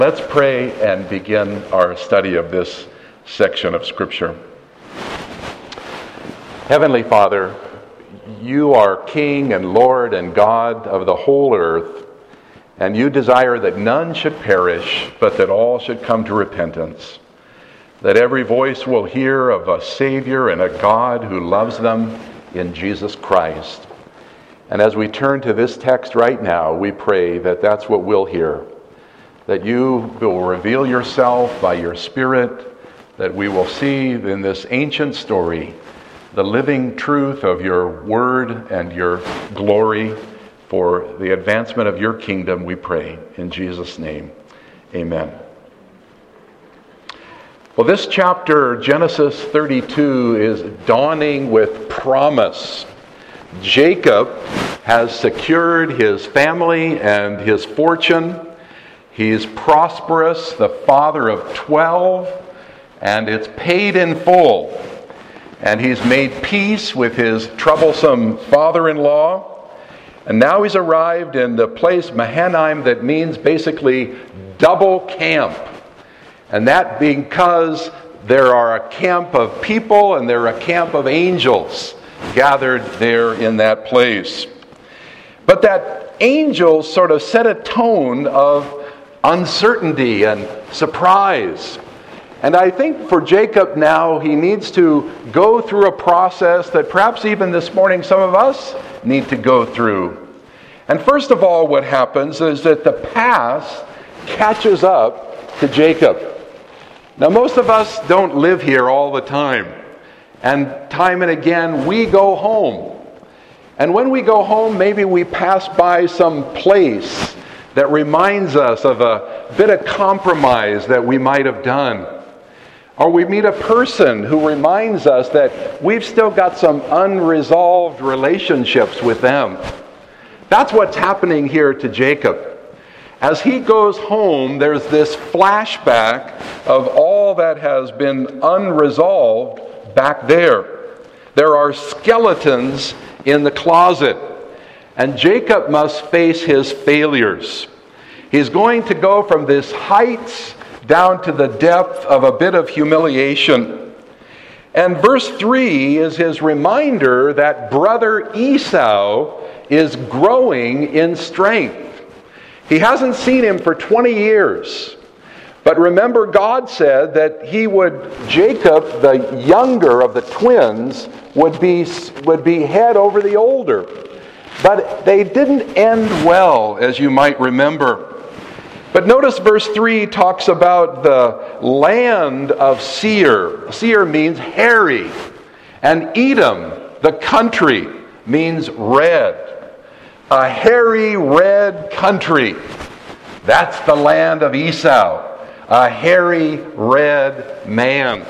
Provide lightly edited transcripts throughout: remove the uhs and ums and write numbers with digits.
Let's pray and begin our study of this section of Scripture. Heavenly Father, you are King and Lord and God of the whole earth, and you desire that none should perish, but that all should come to repentance. That every voice will hear of a Savior and a God who loves them in Jesus Christ. And as we turn to this text right now, we pray that that's what we'll hear. That you will reveal yourself by your Spirit, that we will see in this ancient story the living truth of your word and your glory for the advancement of your kingdom, we pray. In Jesus' name, amen. Well, this chapter, Genesis 32, is dawning with promise. Jacob has secured his family and his fortune. He's prosperous, the father of 12, and it's paid in full. And he's made peace with his troublesome father-in-law. And now he's arrived in the place Mahanaim that means basically double camp. And that because there are a camp of people and there are a camp of angels gathered there in that place. But that angels sort of set a tone of uncertainty and surprise. And I think for Jacob now, he needs to go through a process that perhaps even this morning some of us need to go through. And first of all, what happens is that the past catches up to Jacob. Now, most of us don't live here all the time. And time and again, we go home. And when we go home, maybe we pass by some place that reminds us of a bit of compromise that we might have done. Or we meet a person who reminds us that we've still got some unresolved relationships with them. That's what's happening here to Jacob. As he goes home, there's this flashback of all that has been unresolved back there. There are skeletons in the closet. And Jacob must face his failures. He's going to go from this heights down to the depth of a bit of humiliation. And verse 3 is his reminder that brother Esau is growing in strength. He hasn't seen him for 20 years. But remember, God said that Jacob, the younger of the twins, would be head over the older. But they didn't end well, as you might remember. But notice verse 3 talks about the land of Seir. Seir means hairy. And Edom, the country, means red. A hairy red country. That's the land of Esau. A hairy red man.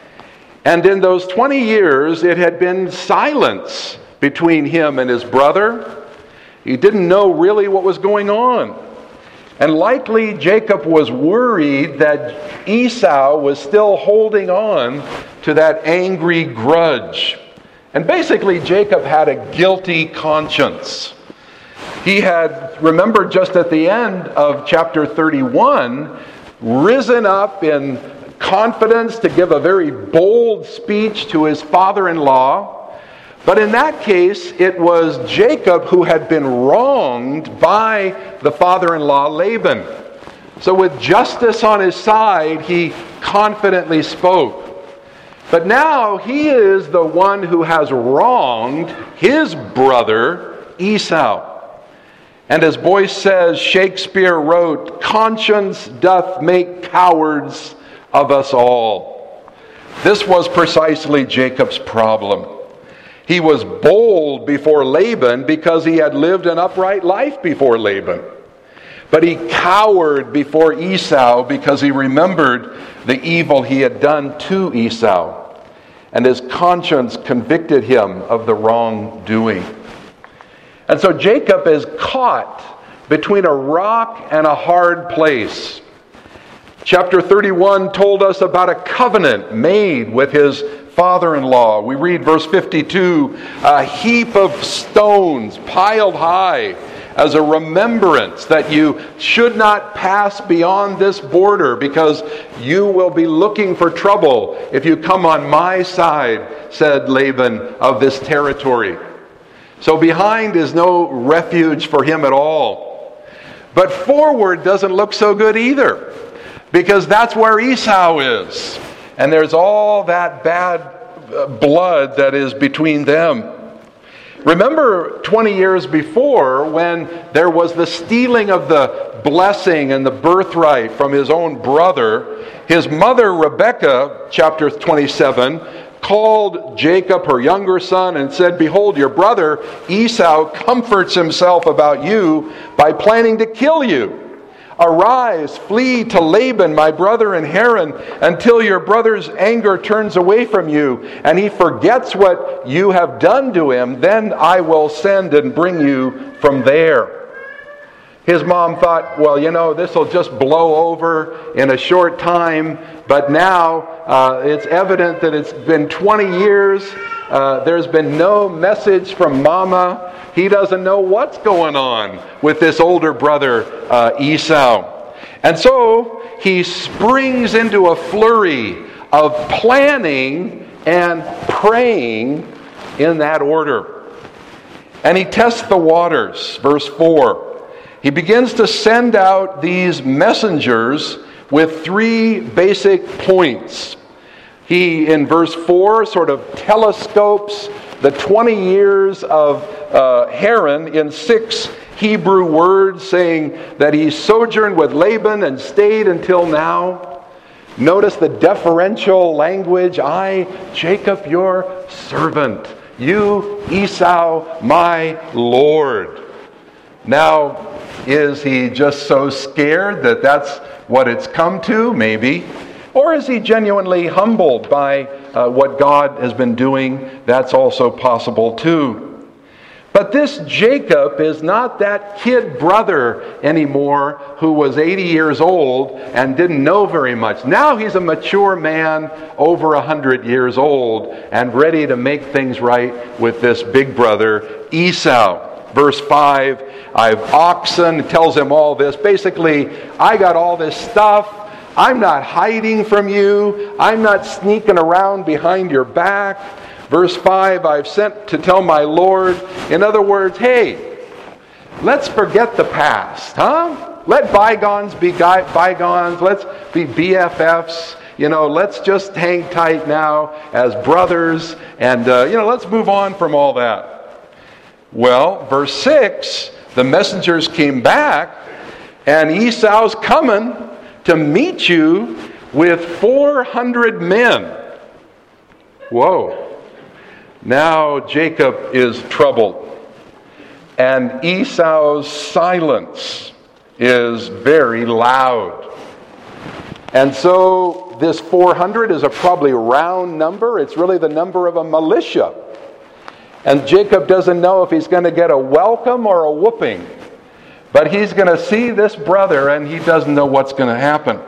And in those 20 years, it had been silence between him and his brother. He didn't know really what was going on. And likely Jacob was worried that Esau was still holding on to that angry grudge. And basically Jacob had a guilty conscience. He had, remember just at the end of chapter 31, risen up in confidence to give a very bold speech to his father-in-law. But in that case, it was Jacob who had been wronged by the father-in-law Laban. So with justice on his side, he confidently spoke. But now he is the one who has wronged his brother Esau. And as Boyce says, Shakespeare wrote, "Conscience doth make cowards of us all." This was precisely Jacob's problem. He was bold before Laban because he had lived an upright life before Laban. But he cowered before Esau because he remembered the evil he had done to Esau. And his conscience convicted him of the wrongdoing. And so Jacob is caught between a rock and a hard place. Chapter 31 told us about a covenant made with his father-in-law. We read verse 52, a heap of stones piled high as a remembrance that you should not pass beyond this border, because you will be looking for trouble if you come on my side, said Laban, of this territory. So behind is no refuge for him at all. But forward doesn't look so good either, because that's where Esau is. And there's all that bad blood that is between them. Remember 20 years before, when there was the stealing of the blessing and the birthright from his own brother, his mother Rebekah, chapter 27, called Jacob, her younger son, and said, "Behold, your brother Esau comforts himself about you by planning to kill you. Arise, flee to Laban, my brother in Haran, until your brother's anger turns away from you, and he forgets what you have done to him. Then I will send and bring you from there." His mom thought, well, this will just blow over in a short time. But now it's evident that it's been 20 years. There's been no message from Mama. He doesn't know what's going on with this older brother, Esau. And so he springs into a flurry of planning and praying in that order. And he tests the waters, verse 4. He begins to send out these messengers with three basic points. He, in verse 4, sort of telescopes the 20 years of Haran in 6 Hebrew words, saying that he sojourned with Laban and stayed until now. Notice the deferential language. I, Jacob, your servant. You, Esau, my Lord. Now, is he just so scared that that's what it's come to? Maybe. Or is he genuinely humbled by what God has been doing? That's also possible too. But this Jacob is not that kid brother anymore who was 80 years old and didn't know very much. Now he's a mature man, over 100 years old, and ready to make things right with this big brother Esau. Verse 5, I have oxen, it tells him all this. Basically, I got all this stuff. I'm not hiding from you. I'm not sneaking around behind your back. Verse 5, I've sent to tell my Lord. In other words, hey, let's forget the past, huh? Let bygones be bygones. Let's be BFFs. Let's just hang tight now as brothers. And, let's move on from all that. Well, verse 6, the messengers came back, and Esau's coming to meet you with 400 men. Whoa. Now Jacob is troubled, and Esau's silence is very loud. And so this 400 is a probably round number. It's really the number of a militia. And Jacob doesn't know if he's going to get a welcome or a whooping. But he's going to see this brother, and he doesn't know what's going to happen.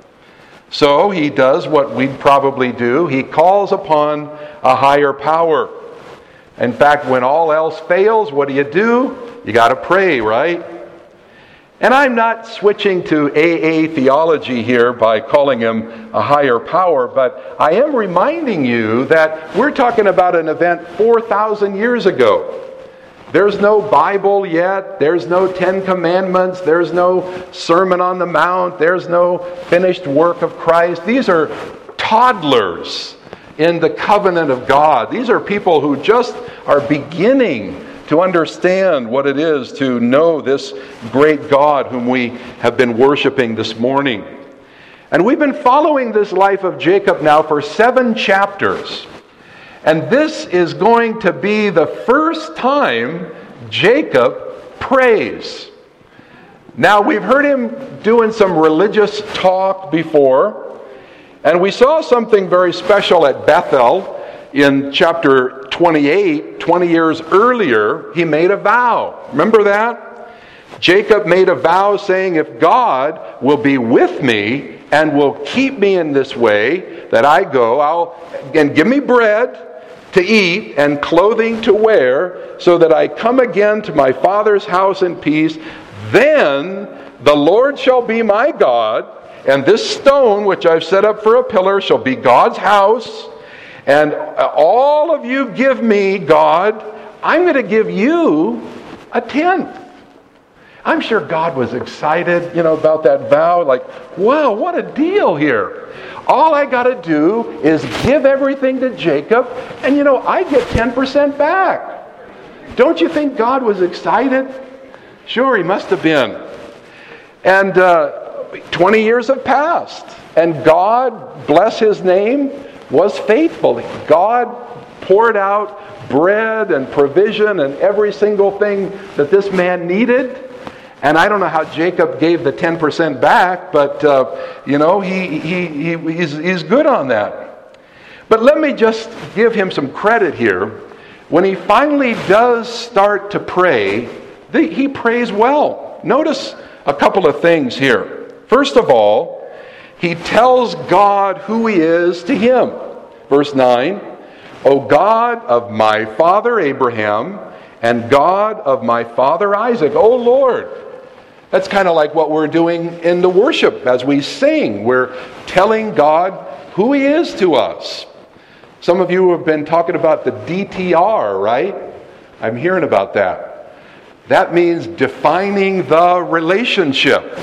So he does what we'd probably do. He calls upon a higher power. In fact, when all else fails, what do? You got to pray, right? And I'm not switching to AA theology here by calling him a higher power, but I am reminding you that we're talking about an event 4,000 years ago. There's no Bible yet. There's no Ten Commandments. There's no Sermon on the Mount. There's no finished work of Christ. These are toddlers in the covenant of God. These are people who just are beginning to understand what it is to know this great God whom we have been worshiping this morning. And we've been following this life of Jacob now for 7 chapters. And this is going to be the first time Jacob prays. Now, we've heard him doing some religious talk before, and we saw something very special at Bethel in chapter 28. 20 years earlier, he made a vow. Remember that? Jacob made a vow saying, if God will be with me and will keep me in this way that I go, and give me bread, to eat and clothing to wear, so that I come again to my Father's house in peace. Then the Lord shall be my God, and this stone which I've set up for a pillar shall be God's house. And all of you give me, God, I'm going to give you a tenth. I'm sure God was excited, about that vow. Like, wow, what a deal here. All I got to do is give everything to Jacob, and I get 10% back. Don't you think God was excited? Sure, he must have been. And 20 years have passed, and God, bless his name, was faithful. God poured out bread and provision and every single thing that this man needed. And I don't know how Jacob gave the 10% back, but he's good on that. But let me just give him some credit here. When he finally does start to pray, he prays well. Notice a couple of things here. First of all, he tells God who he is to him. Verse 9, O God of my father Abraham and God of my father Isaac, O Lord. That's kind of like what we're doing in the worship as we sing. We're telling God who he is to us. Some of you have been talking about the DTR, right? I'm hearing about that. That means defining the relationship.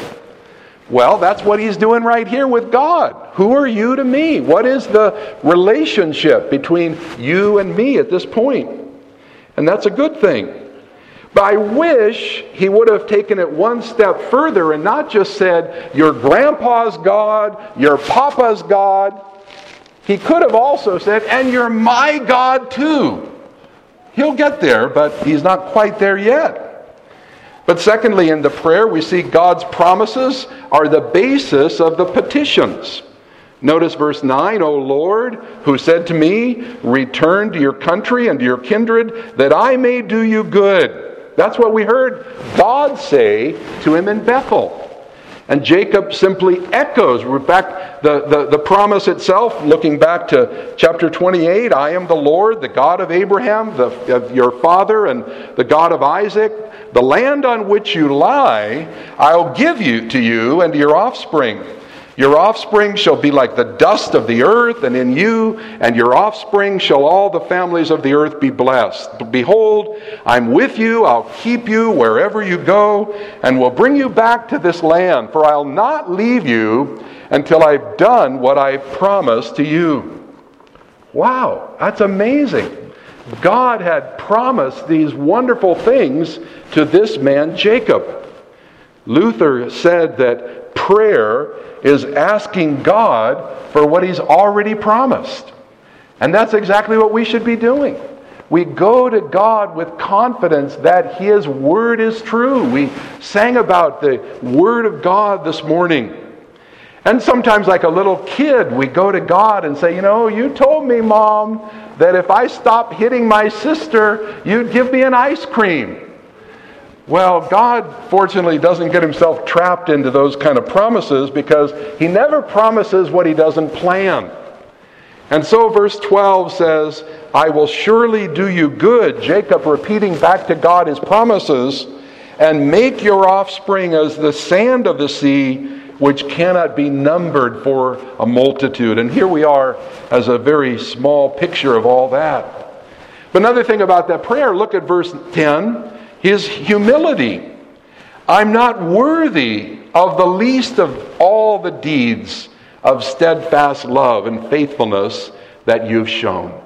Well, that's what he's doing right here with God. Who are you to me? What is the relationship between you and me at this point? And that's a good thing. But I wish he would have taken it one step further and not just said, your grandpa's God, your papa's God. He could have also said, and you're my God too. He'll get there, but he's not quite there yet. But secondly, in the prayer, we see God's promises are the basis of the petitions. Notice verse 9, O Lord, who said to me, return to your country and to your kindred, that I may do you good. That's what we heard God say to him in Bethel. And Jacob simply echoes back the promise itself, looking back to chapter 28, I am the Lord, the God of Abraham, of your father, and the God of Isaac. The land on which you lie, I'll give to you and to your offspring. Your offspring shall be like the dust of the earth, and in you and your offspring shall all the families of the earth be blessed. Behold, I'm with you, I'll keep you wherever you go, and will bring you back to this land, for I'll not leave you until I've done what I promised to you. Wow, that's amazing. God had promised these wonderful things to this man, Jacob. Luther said that prayer is asking God for what he's already promised. And that's exactly what we should be doing. We go to God with confidence that his word is true. We sang about the word of God this morning. And sometimes like a little kid, we go to God and say, you told me, Mom, that if I stop hitting my sister, you'd give me an ice cream. Well, God, fortunately, doesn't get himself trapped into those kind of promises because he never promises what he doesn't plan. And so verse 12 says, I will surely do you good, Jacob repeating back to God his promises, and make your offspring as the sand of the sea, which cannot be numbered for a multitude. And here we are as a very small picture of all that. But another thing about that prayer, look at verse 10. His humility. I'm not worthy of the least of all the deeds of steadfast love and faithfulness that you've shown.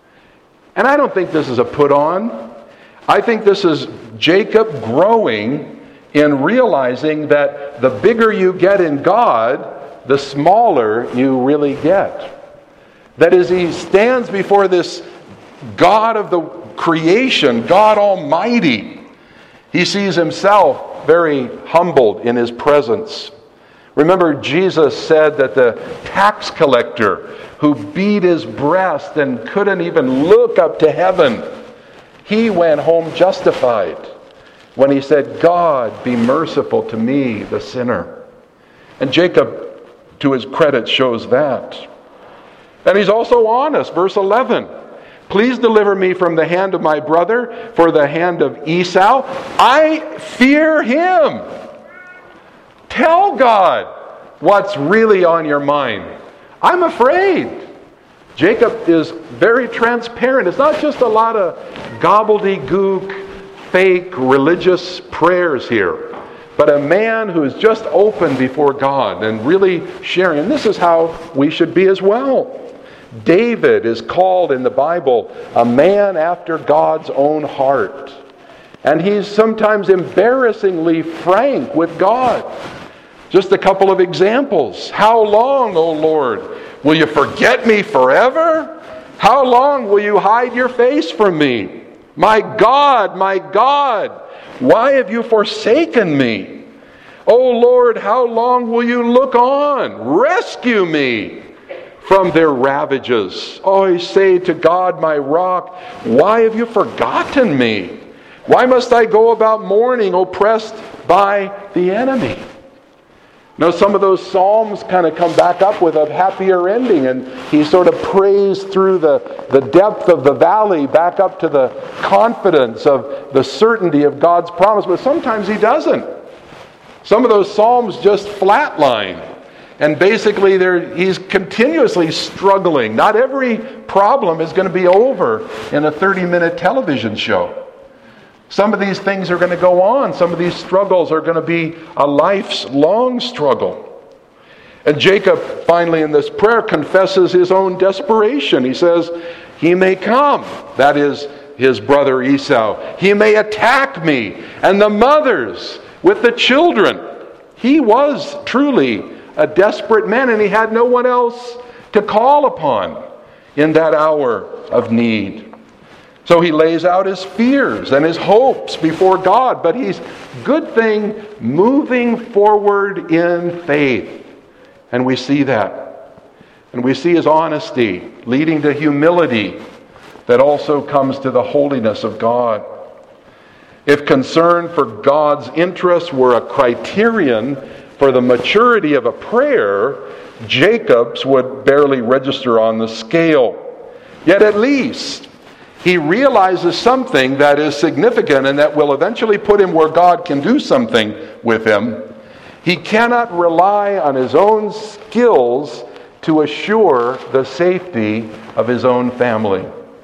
And I don't think this is a put on. I think this is Jacob growing in realizing that the bigger you get in God, the smaller you really get. That is, he stands before this God of the creation, God Almighty. He sees himself very humbled in his presence. Remember, Jesus said that the tax collector who beat his breast and couldn't even look up to heaven, he went home justified when he said, God, be merciful to me, the sinner. And Jacob, to his credit, shows that. And he's also honest. Verse 11, Please deliver me from the hand of my brother, for the hand of Esau. I fear him. Tell God what's really on your mind. I'm afraid. Jacob is very transparent. It's not just a lot of gobbledygook, fake religious prayers here, but a man who is just open before God and really sharing. And this is how we should be as well. David is called in the Bible a man after God's own heart. And he's sometimes embarrassingly frank with God. Just a couple of examples. How long, O Lord, will you forget me forever? How long will you hide your face from me? My God, why have you forsaken me? O Lord, how long will you look on? Rescue me from their ravages. Oh, I say to God, my rock, why have you forgotten me? Why must I go about mourning, oppressed by the enemy? Now, some of those psalms kind of come back up with a happier ending, and he sort of prays through the depth of the valley back up to the confidence of the certainty of God's promise, but sometimes he doesn't. Some of those psalms just flatline. And basically, he's continuously struggling. Not every problem is going to be over in a 30-minute television show. Some of these things are going to go on. Some of these struggles are going to be a life's long struggle. And Jacob, finally in this prayer, confesses his own desperation. He says, he may come, that is his brother Esau. He may attack me and the mothers with the children. He was truly a desperate man, and he had no one else to call upon in that hour of need. So he lays out his fears and his hopes before God, but he's, good thing, moving forward in faith. And we see that. And we see his honesty leading to humility that also comes to the holiness of God. If concern for God's interests were a criterion for the maturity of a prayer, Jacob's would barely register on the scale. Yet at least he realizes something that is significant and that will eventually put him where God can do something with him. He cannot rely on his own skills to assure the safety of his own family.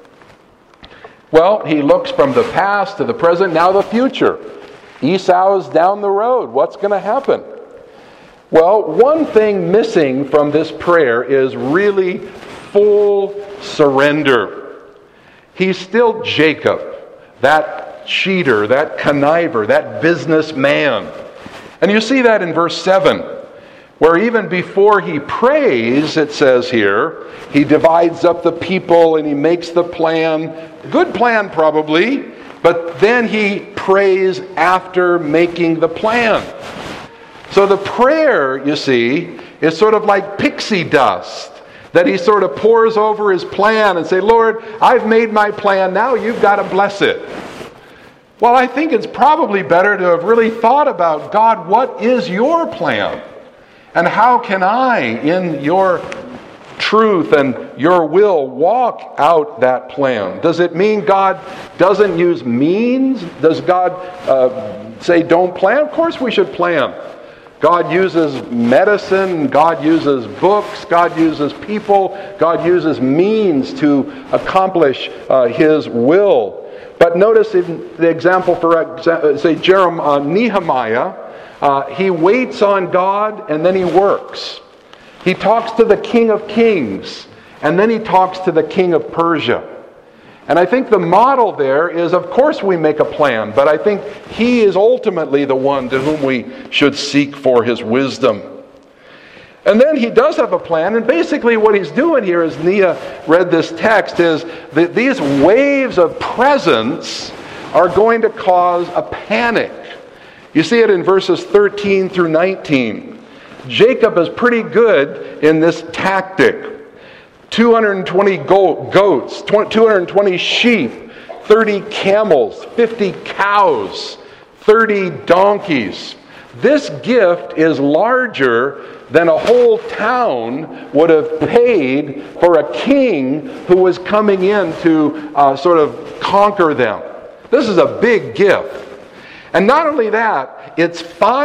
Well, he looks from the past to the present, now the future. Esau's down the road. What's going to happen? Well, one thing missing from this prayer is really full surrender. He's still Jacob, that cheater, that conniver, that businessman. And you see that in verse 7, where even before he prays, it says here, he divides up the people and he makes the plan. Good plan probably, but then he prays after making the plan. So the prayer, you see, is sort of like pixie dust that he sort of pours over his plan and say, Lord, I've made my plan, now you've got to bless it. Well, I think it's probably better to have really thought about, God, what is your plan? And how can I, in your truth and your will, walk out that plan? Does it mean God doesn't use means? Does God say don't plan? Of course we should plan. God uses medicine, God uses books, God uses people, God uses means to accomplish His will. But notice in the example for, say, Nehemiah, he waits on God and then he works. He talks to the King of Kings and then he talks to the King of Persia. And I think the model there is, of course we make a plan, but I think he is ultimately the one to whom we should seek for his wisdom. And then he does have a plan, and basically what he's doing here, as Nia read this text, is that these waves of presence are going to cause a panic. You see it in verses 13 through 19. Jacob is pretty good in this tactic. 220 goats, 220 sheep, 30 camels, 50 cows, 30 donkeys. This gift is larger than a whole town would have paid for a king who was coming in to sort of conquer them. This is a big gift. And not only that, it's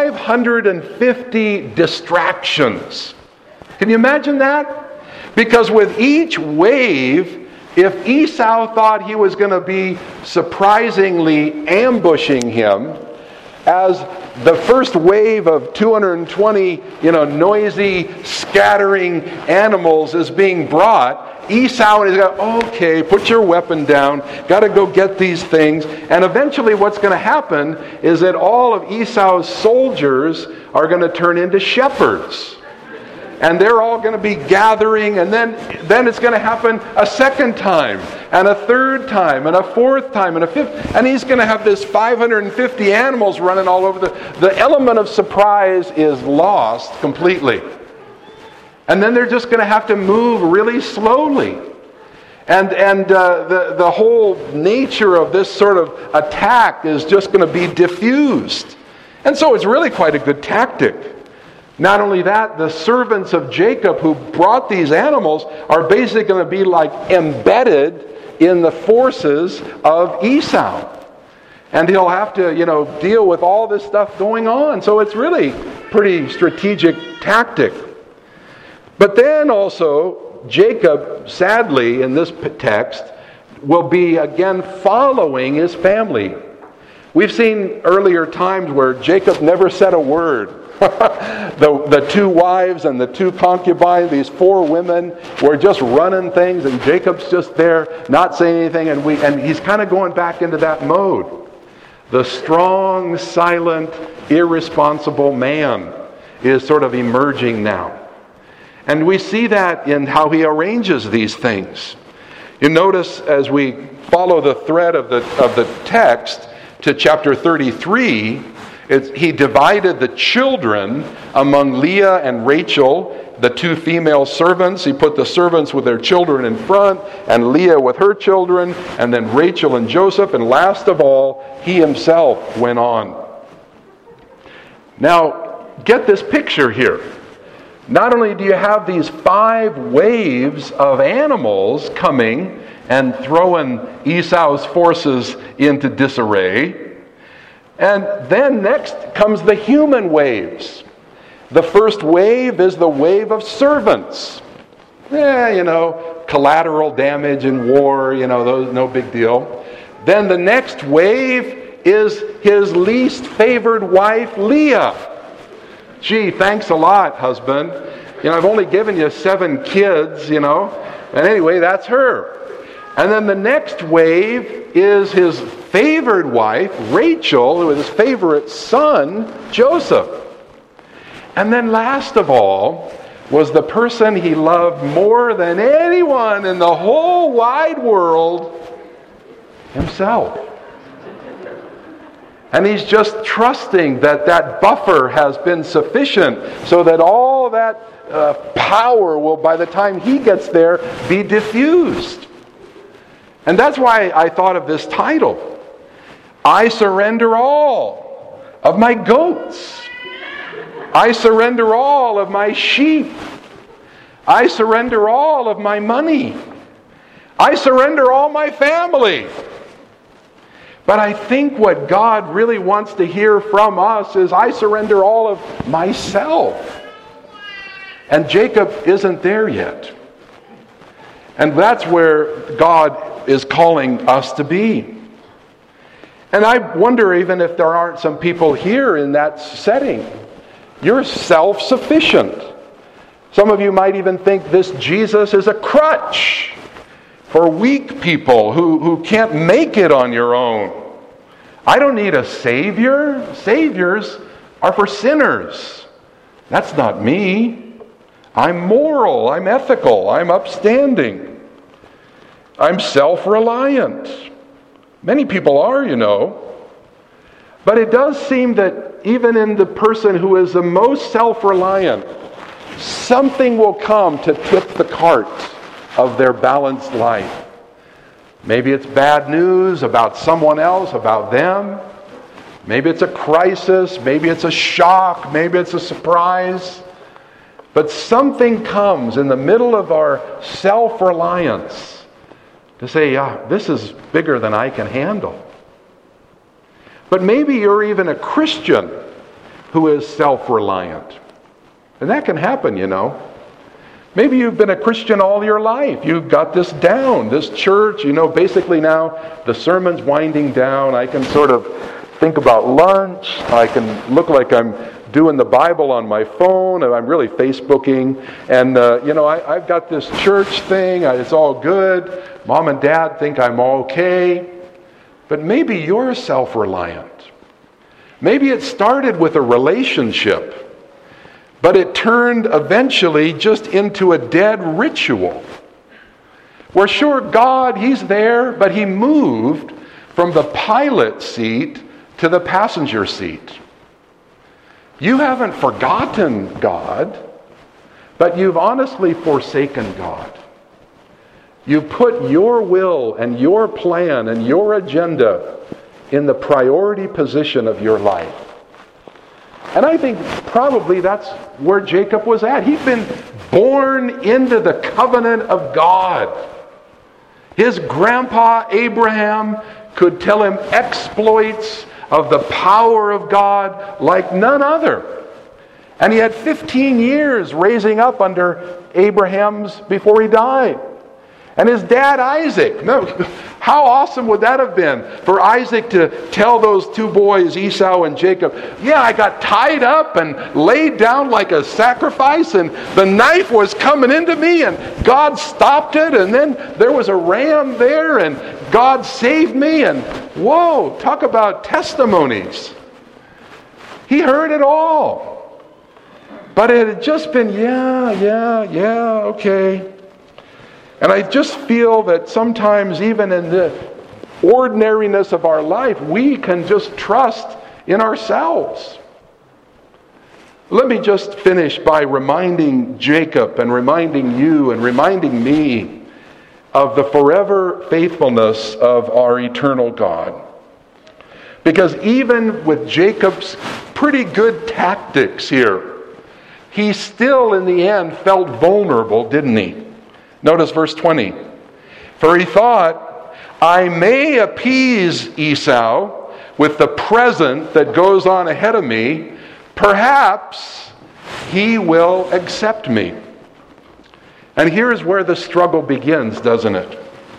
550 distractions. Can you imagine that? Because with each wave, if Esau thought he was going to be surprisingly ambushing him, as the first wave of 220, noisy, scattering animals is being brought, Esau is going, okay, put your weapon down, got to go get these things. And eventually what's going to happen is that all of Esau's soldiers are going to turn into shepherds. And they're all going to be gathering, and then it's going to happen a second time, and a third time, and a fourth time, and a fifth. And he's going to have this 550 animals running all over. The element of surprise is lost completely. And then they're just going to have to move really slowly. And the whole nature of this sort of attack is just going to be diffused. And so it's really quite a good tactic. Not only that, the servants of Jacob who brought these animals are basically going to be like embedded in the forces of Esau. And he'll have to, deal with all this stuff going on. So it's really pretty strategic tactic. But then also, Jacob, sadly, in this text, will be again following his family. We've seen earlier times where Jacob never said a word. The two wives and the two concubines, these four women, were just running things, and Jacob's just there, not saying anything, and he's kind of going back into that mode. The strong, silent, irresponsible man is sort of emerging now. And we see that in how he arranges these things. You notice as we follow the thread of the text to chapter 33, he divided the children among Leah and Rachel, the two female servants. He put the servants with their children in front, and Leah with her children, and then Rachel and Joseph, and last of all, he himself went on. Now, get this picture here. Not only do you have these 5 waves of animals coming and throwing Esau's forces into disarray, and then next comes the human waves. The first wave is the wave of servants. Collateral damage in war, those, no big deal. Then the next wave is his least favored wife, Leah. Gee, thanks a lot, husband. I've only given you 7 kids, And anyway, that's her. And then the next wave is his favored wife, Rachel, with his favorite son, Joseph. And then last of all was the person he loved more than anyone in the whole wide world, himself. And he's just trusting that buffer has been sufficient so that all that power will, by the time he gets there, be diffused. And that's why I thought of this title. I surrender all of my goats. I surrender all of my sheep. I surrender all of my money. I surrender all my family. But I think what God really wants to hear from us is, I surrender all of myself. And Jacob isn't there yet. And that's where God is calling us to be. And I wonder even if there aren't some people here in that setting. You're self-sufficient. Some of you might even think this Jesus is a crutch for weak people who can't make it on your own. I don't need a savior. Saviors are for sinners. That's not me. I'm moral. I'm ethical. I'm upstanding. I'm self-reliant. Many people are, But it does seem that even in the person who is the most self-reliant, something will come to tip the cart of their balanced life. Maybe it's bad news about someone else, about them. Maybe it's a crisis, maybe it's a shock, maybe it's a surprise. But something comes in the middle of our self-reliance to say, yeah, this is bigger than I can handle. But maybe you're even a Christian who is self-reliant. And that can happen, you know. Maybe you've been a Christian all your life. You've got this down, this church, basically now the sermon's winding down. I can sort of think about lunch. I can look like I'm doing the Bible on my phone, and I'm really Facebooking. And, I've got this church thing. It's all good. Mom and Dad think I'm okay. But maybe you're self-reliant. Maybe it started with a relationship, but it turned eventually just into a dead ritual. Where sure, God, He's there, but He moved from the pilot seat to the passenger seat. You haven't forgotten God, but you've honestly forsaken God. You put your will and your plan and your agenda in the priority position of your life. And I think probably that's where Jacob was at. He'd been born into the covenant of God. His grandpa Abraham could tell him exploits of the power of God like none other. And he had 15 years raising up under Abraham's before he died. And his dad Isaac, how awesome would that have been for Isaac to tell those two boys, Esau and Jacob, yeah, I got tied up and laid down like a sacrifice, and the knife was coming into me, and God stopped it, and then there was a ram there, and God saved me, and whoa, talk about testimonies. He heard it all. But it had just been, yeah, okay. And I just feel that sometimes even in the ordinariness of our life, we can just trust in ourselves. Let me just finish by reminding Jacob and reminding you and reminding me of the forever faithfulness of our eternal God. Because even with Jacob's pretty good tactics here, he still in the end felt vulnerable, didn't he? Notice verse 20. For he thought, I may appease Esau with the present that goes on ahead of me. Perhaps he will accept me. And here's where the struggle begins, doesn't it?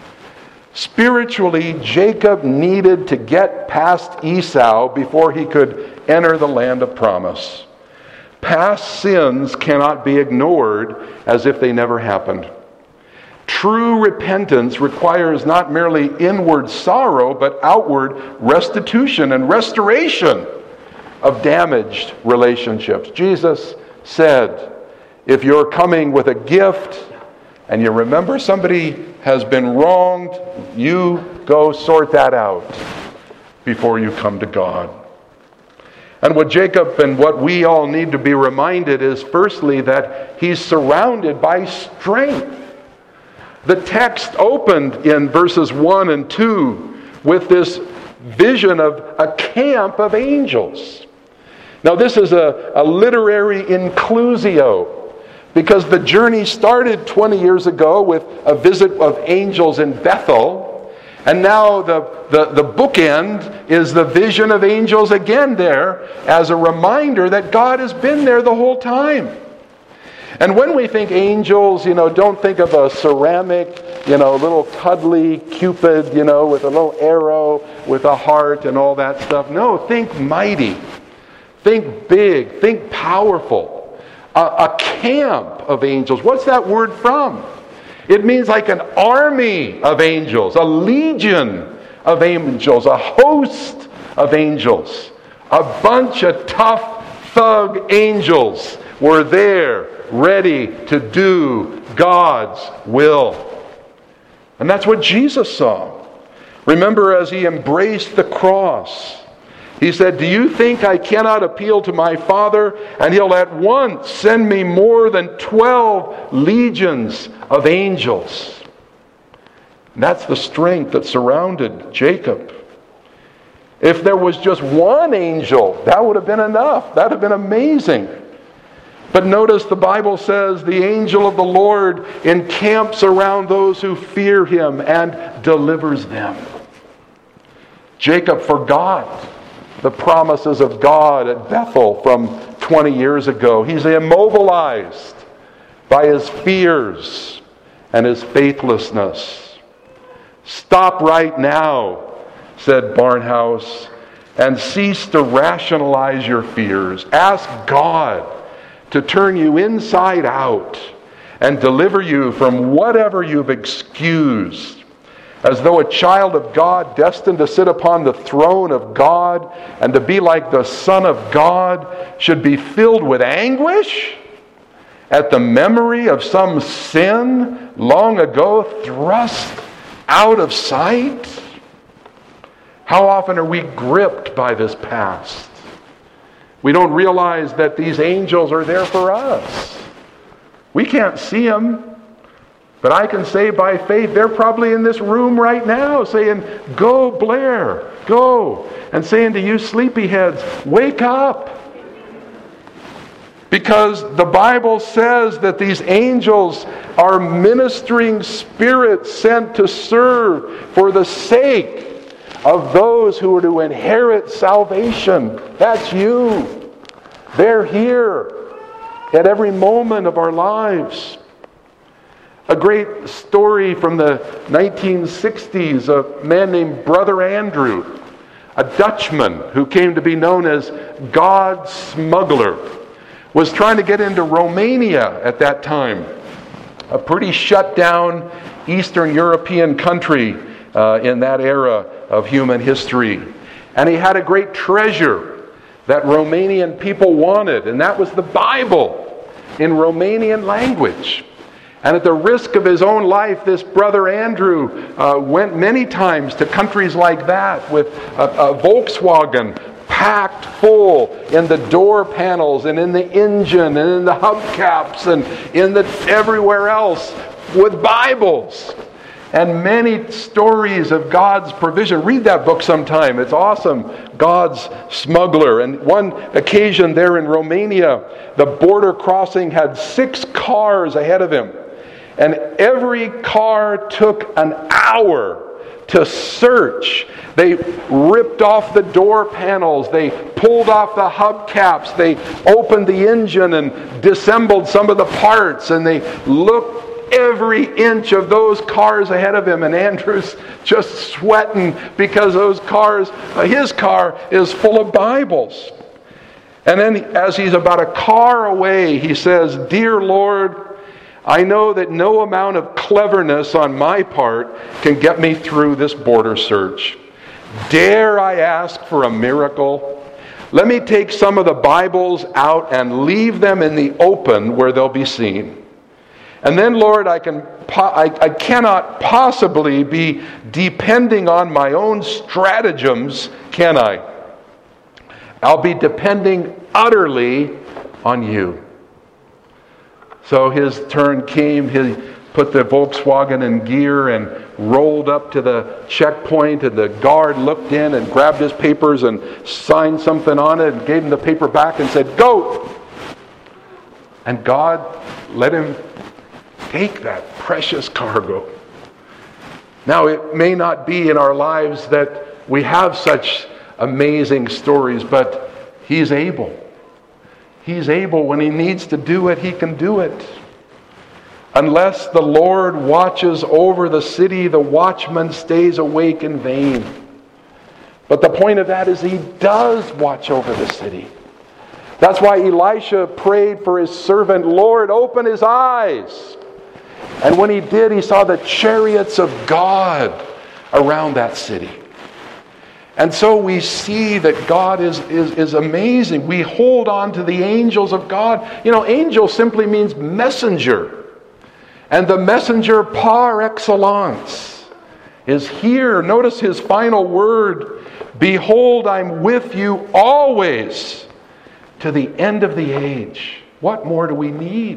Spiritually, Jacob needed to get past Esau before he could enter the land of promise. Past sins cannot be ignored as if they never happened. True repentance requires not merely inward sorrow, but outward restitution and restoration of damaged relationships. Jesus said, if you're coming with a gift and you remember somebody has been wronged, you go sort that out before you come to God. And what Jacob and what we all need to be reminded is, firstly, that he's surrounded by strength. The text opened in verses 1 and 2 with this vision of a camp of angels. Now this is a literary inclusio, because the journey started 20 years ago with a visit of angels in Bethel, and now the bookend is the vision of angels again there as a reminder that God has been there the whole time. And when we think angels, don't think of a ceramic, little cuddly Cupid, with a little arrow, with a heart and all that stuff. No, think mighty. Think big. Think powerful. A camp of angels. What's that word from? It means like an army of angels, a legion of angels, a host of angels. A bunch of tough thug angels were there, ready to do God's will. And that's what Jesus saw. Remember, as he embraced the cross, he said, do you think I cannot appeal to my Father, and he'll at once send me more than 12 legions of angels? And that's the strength that surrounded Jacob. If there was just one angel, that would have been enough. That would have been amazing. But notice the Bible says the angel of the Lord encamps around those who fear him and delivers them. Jacob forgot the promises of God at Bethel from 20 years ago. He's immobilized by his fears and his faithlessness. Stop right now, said Barnhouse, and cease to rationalize your fears. Ask God to turn you inside out and deliver you from whatever you've excused, as though a child of God destined to sit upon the throne of God and to be like the Son of God should be filled with anguish at the memory of some sin long ago thrust out of sight. How often are we gripped by this past? We don't realize that these angels are there for us. We can't see them. But I can say by faith, they're probably in this room right now saying, go Blair, go. And saying to you sleepyheads, wake up. Because the Bible says that these angels are ministering spirits sent to serve for the sake of those who are to inherit salvation. That's you. They're here at every moment of our lives. A great story from the 1960s, a man named Brother Andrew, a Dutchman who came to be known as God Smuggler, was trying to get into Romania at that time, a pretty shut down Eastern European country in that era of human history. And he had a great treasure that Romanian people wanted, and that was the Bible in Romanian language. And at the risk of his own life, this Brother Andrew went many times to countries like that with a Volkswagen packed full in the door panels and in the engine and in the hubcaps and in the everywhere else with Bibles. And many stories of God's provision. Read that book sometime. It's awesome. God's Smuggler. And one occasion there in Romania, the border crossing had 6 cars ahead of him. And every car took an hour to search. They ripped off the door panels. They pulled off the hubcaps. They opened the engine and disassembled some of the parts. And they looked every inch of those cars ahead of him. And Andrew's just sweating because those cars, his car is full of Bibles. And then as he's about a car away, he says, "Dear Lord, I know that no amount of cleverness on my part can get me through this border search. Dare I ask for a miracle? Let me take some of the Bibles out and leave them in the open where they'll be seen. And then, Lord, I cannot possibly be depending on my own stratagems, can I? I'll be depending utterly on you." So his turn came. He put the Volkswagen in gear and rolled up to the checkpoint, and the guard looked in and grabbed his papers and signed something on it and gave him the paper back and said, "Go!" And God let him take that precious cargo. Now, it may not be in our lives that we have such amazing stories, but He's able. He's able. When He needs to do it, He can do it. Unless the Lord watches over the city, the watchman stays awake in vain. But the point of that is He does watch over the city. That's why Elisha prayed for his servant, "Lord, open his eyes." And when he did, he saw the chariots of God around that city. And so we see that God is amazing. We hold on to the angels of God. You know, angel simply means messenger. And the messenger par excellence is here. Notice his final word, "Behold, I'm with you always to the end of the age." What more do we need?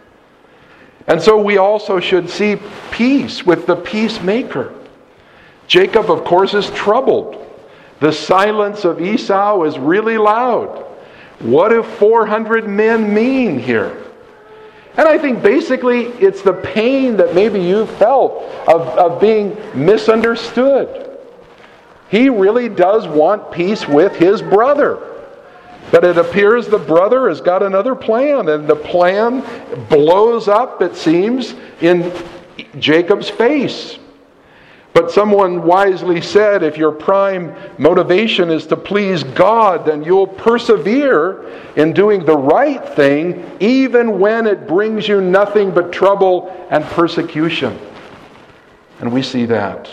And so we also should see peace with the peacemaker. Jacob, of course, is troubled The silence of Esau is really loud. What do 400 men mean here? And I think basically it's the pain that maybe you felt of being misunderstood. He really does want peace with his brother. But it appears the brother has got another plan, and the plan blows up, it seems, in Jacob's face. But someone wisely said, if your prime motivation is to please God, then you'll persevere in doing the right thing, even when it brings you nothing but trouble and persecution. And we see that.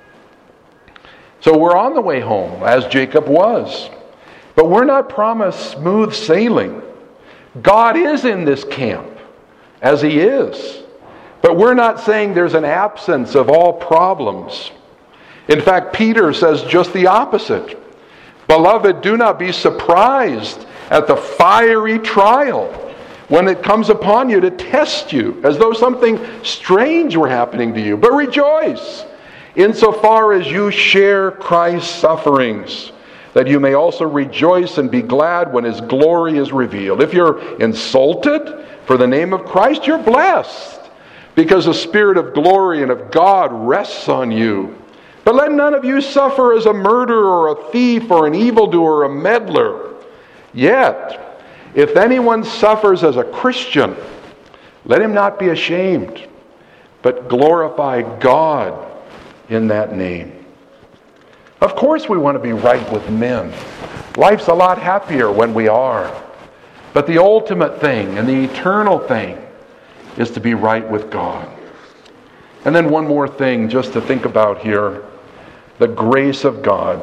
So we're on the way home, as Jacob was. But we're not promised smooth sailing. God is in this camp, as He is. But we're not saying there's an absence of all problems. In fact, Peter says just the opposite. Beloved, do not be surprised at the fiery trial when it comes upon you to test you, as though something strange were happening to you. But rejoice, insofar as you share Christ's sufferings, that you may also rejoice and be glad when His glory is revealed. If you're insulted for the name of Christ, you're blessed, because the Spirit of glory and of God rests on you. But let none of you suffer as a murderer or a thief or an evildoer or a meddler. Yet, if anyone suffers as a Christian, let him not be ashamed, but glorify God in that name. Of course we want to be right with men. Life's a lot happier when we are. But the ultimate thing and the eternal thing is to be right with God. And then one more thing just to think about here. The grace of God.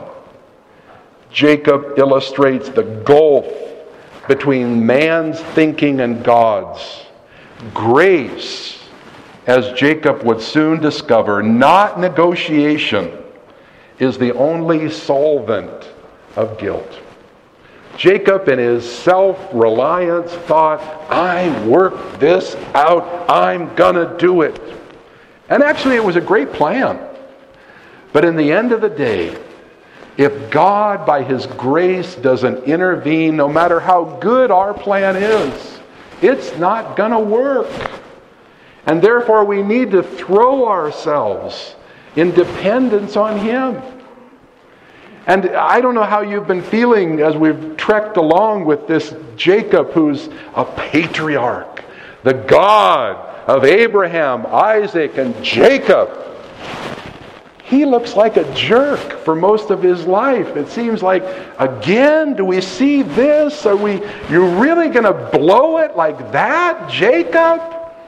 Jacob illustrates the gulf between man's thinking and God's. Grace, as Jacob would soon discover, not negotiation, is the only solvent of guilt. Jacob, in his self-reliance, thought, I worked this out, I'm gonna do it. And actually it was a great plan. But in the end of the day, if God, by His grace, doesn't intervene, no matter how good our plan is, it's not gonna work. And therefore we need to throw ourselves in dependence on Him. And I don't know how you've been feeling as we've trekked along with this Jacob, who's a patriarch, the God of Abraham, Isaac, and Jacob. He looks like a jerk for most of his life. It seems like, again, do we see this? You're really going to blow it like that, Jacob?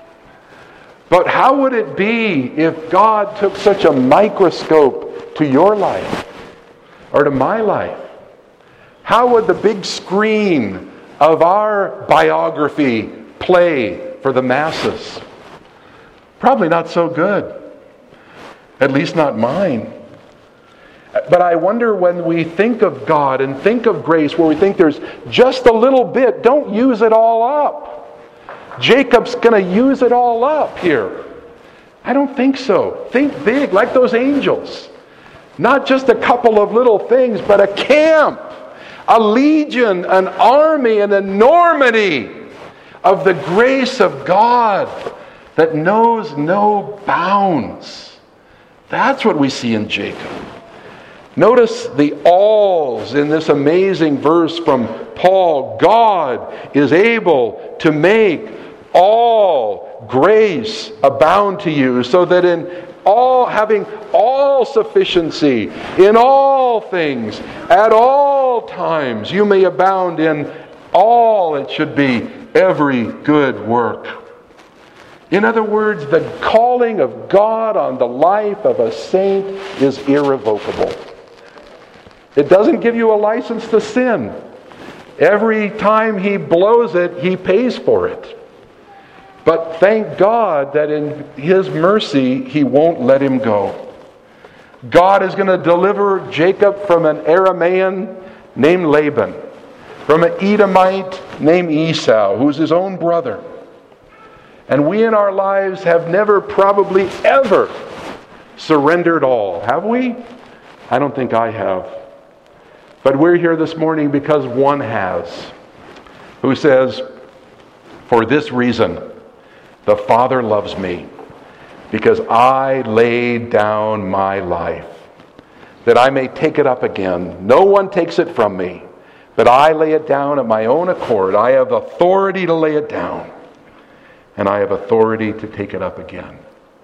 But how would it be if God took such a microscope to your life? Or to my life? How would the big screen of our biography play for the masses? Probably not so good. At least not mine. But I wonder, when we think of God and think of grace, where we think there's just a little bit, don't use it all up. Jacob's going to use it all up here. I don't think so. Think big, like those angels. Not just a couple of little things, but a camp, a legion, an army, an enormity of the grace of God that knows no bounds. That's what we see in Jacob. Notice the alls in this amazing verse from Paul. God is able to make all grace abound to you, so that in all, having all sufficiency in all things at all times, you may abound in all, it should be, every good work. In other words, the calling of God on the life of a saint is irrevocable. It doesn't give you a license to sin. Every time He blows it, He pays for it. But thank God that in His mercy, He won't let him go. God is going to deliver Jacob from an Aramaean named Laban, from an Edomite named Esau, who's his own brother. And we in our lives have never, probably ever, surrendered all. Have we? I don't think I have. But we're here this morning because one has, who says, for this reason, the Father loves me, because I laid down my life, that I may take it up again. No one takes it from me, but I lay it down of my own accord. I have authority to lay it down, and I have authority to take it up again.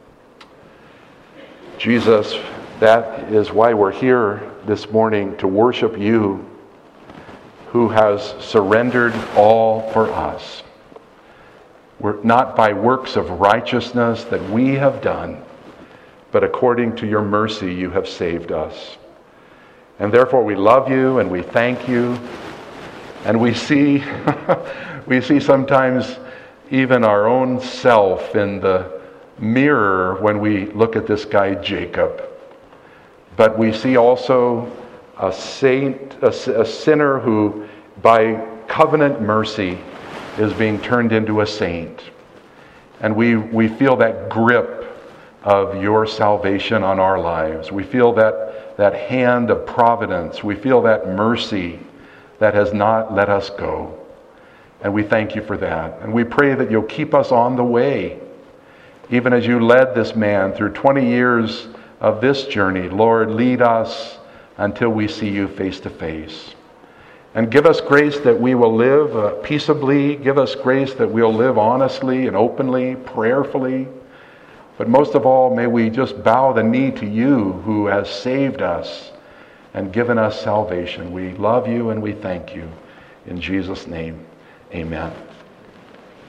Jesus, that is why we're here this morning, to worship you, who has surrendered all for us. We're not by works of righteousness that we have done, but according to your mercy you have saved us. And therefore we love you and we thank you. And we see sometimes even our own self in the mirror when we look at this guy Jacob. But we see also a saint, a sinner who by covenant mercy is being turned into a saint. And we feel that grip of your salvation on our lives. We feel that hand of providence. We feel that mercy that has not let us go. And we thank you for that. And we pray that you'll keep us on the way. Even as you led this man through 20 years of this journey, Lord, lead us until we see you face to face. And give us grace that we will live peaceably. Give us grace that we'll live honestly and openly, prayerfully. But most of all, may we just bow the knee to you who has saved us and given us salvation. We love you and we thank you. In Jesus' name, amen.